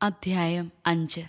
അധ്യായം 5.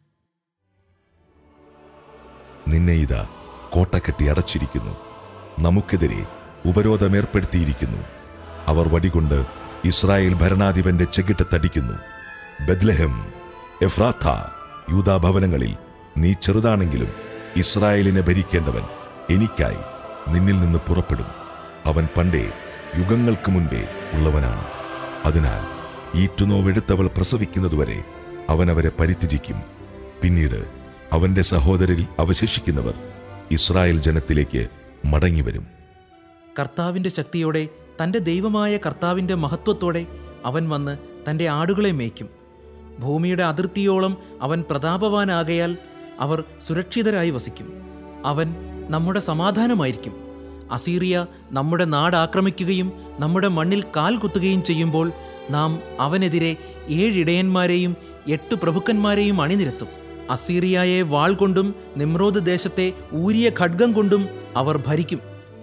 നിന്നെ ഇതാ കോട്ട കെട്ടി അടച്ചിരിക്കുന്നു, നമുക്കെതിരെ ഉപരോധമേർപ്പെടുത്തിയിരിക്കുന്നു. അവർ വടികൊണ്ട് ഇസ്രായേൽ ഭരണാധിപന്റെ ചെകിട്ടത്തടിക്കുന്നു. ബെത്ലഹേം, എഫ്രാത്ത, യൂദാഭവനങ്ങളിൽ നീ ചെറുതാണെങ്കിലും ഇസ്രായേലിനെ ഭരിക്കേണ്ടവൻ എനിക്കായി നിന്നിൽ നിന്ന് പുറപ്പെടും. അവൻ പണ്ടേ യുഗങ്ങൾക്ക് മുൻപേ ഉള്ളവനാണ്. അതിനാൽ ഈറ്റുനോവെടുത്തവൾ പ്രസവിക്കുന്നതുവരെ അവൻ അവരെ പരിത്യജിക്കും. പിന്നീട് അവന്റെ സഹോദരരിൽ അവശേഷിക്കുന്നവർ ഇസ്രായേൽ ജനത്തിലേക്ക് മടങ്ങിവരും. കർത്താവിൻ്റെ ശക്തിയോടെ, തൻ്റെ ദൈവമായ കർത്താവിൻ്റെ മഹത്വത്തോടെ അവൻ വന്ന് തൻ്റെ ആടുകളെ മേയ്ക്കും. ഭൂമിയുടെ അതിർത്തിയോളം അവൻ പ്രതാപവാനാകയാൽ അവർ സുരക്ഷിതരായി വസിക്കും. അവൻ നമ്മുടെ സമാധാനമായിരിക്കും. അസീറിയ നമ്മുടെ നാട് ആക്രമിക്കുകയും നമ്മുടെ മണ്ണിൽ കാൽ കുത്തുകയും ചെയ്യുമ്പോൾ നാം അവനെതിരെ 7 ഇടയന്മാരെയും 8 പ്രഭുക്കന്മാരെയും അണിനിരത്തും. അസീറിയയെ വാൾ കൊണ്ടും നിമ്രോദ് ദേശത്തെ ഊരിയ ഖഡ്ഗം കൊണ്ടും അവർ ഭരിക്കും.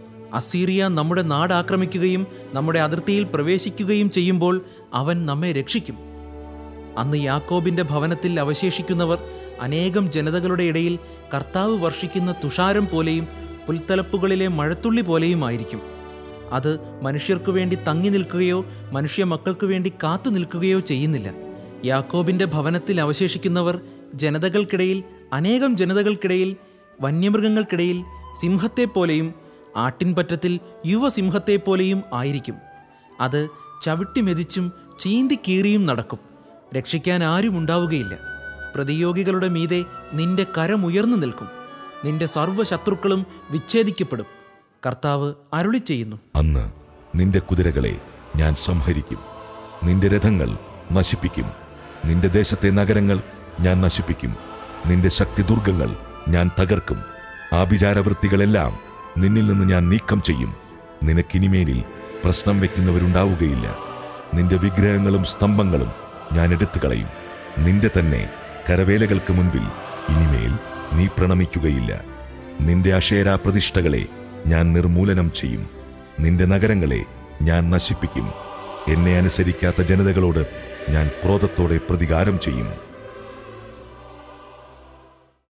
അസീറിയ നമ്മുടെ നാട് ആക്രമിക്കുകയും നമ്മുടെ അതിർത്തിയിൽ പ്രവേശിക്കുകയും ചെയ്യുമ്പോൾ അവൻ നമ്മെ രക്ഷിക്കും. അന്ന് യാക്കോബിൻ്റെ ഭവനത്തിൽ അവശേഷിക്കുന്നവർ അനേകം ജനതകളുടെ ഇടയിൽ കർത്താവ് വർഷിക്കുന്ന തുഷാരം പോലെയും പുൽത്തലപ്പുകളിലെ മഴത്തുള്ളി പോലെയും ആയിരിക്കും. അത് മനുഷ്യർക്കു വേണ്ടി തങ്ങി നിൽക്കുകയോ മനുഷ്യ മക്കൾക്കു വേണ്ടി കാത്തു നിൽക്കുകയോ ചെയ്യുന്നില്ല. യാക്കോബിൻ്റെ ഭവനത്തിൽ അവശേഷിക്കുന്നവർ ജനതകൾക്കിടയിൽ, അനേകം ജനതകൾക്കിടയിൽ, വന്യമൃഗങ്ങൾക്കിടയിൽ സിംഹത്തെപ്പോലെയും ആട്ടിൻപറ്റത്തിൽ യുവസിംഹത്തെപ്പോലെയും ആയിരിക്കും. അത് ചവിട്ടിമെതിച്ചും ചീന്തിക്കീറിയും നടക്കും. രക്ഷിക്കാൻ ആരും ഉണ്ടാവുകയില്ല. പ്രതിയോഗികളുടെ മീതെ നിന്റെ കരമുയർന്നു നിൽക്കും. നിന്റെ സർവ്വശത്രുക്കളും വിച്ഛേദിക്കപ്പെടും. കർത്താവ് അരുളി ചെയ്യുന്നു. അന്ന് നിന്റെ കുതിരകളെ ഞാൻ സംഹരിക്കും, നിന്റെ രഥങ്ങൾ നശിപ്പിക്കും. നിന്റെ ദേശത്തെ നഗരങ്ങൾ ഞാൻ നശിപ്പിക്കും. നിന്റെ ശക്തിദുർഗങ്ങൾ ഞാൻ തകർക്കും. ആഭിചാരവൃത്തികളെല്ലാം നിന്നിൽ നിന്ന് ഞാൻ നീക്കം ചെയ്യും. നിനക്കിനിമേലിൽ പ്രശ്നം വയ്ക്കുന്നവരുണ്ടാവുകയില്ല. നിന്റെ വിഗ്രഹങ്ങളും സ്തംഭങ്ങളും ഞാൻ എടുത്തു കളയും. നിന്റെ തന്നെ കരവേലകൾക്ക് മുൻപിൽ ഇനിമേൽ നീ പ്രണമിക്കുകയില്ല. നിന്റെ അക്ഷേരാ പ്രതിഷ്ഠകളെ ഞാൻ നിർമൂലനം ചെയ്യും. നിന്റെ നഗരങ്ങളെ ഞാൻ നശിപ്പിക്കും. എന്നെ അനുസരിക്കാത്ത ജനതകളോട് ഞാൻ ക്രോധത്തോടെ പ്രതികാരം ചെയ്യും.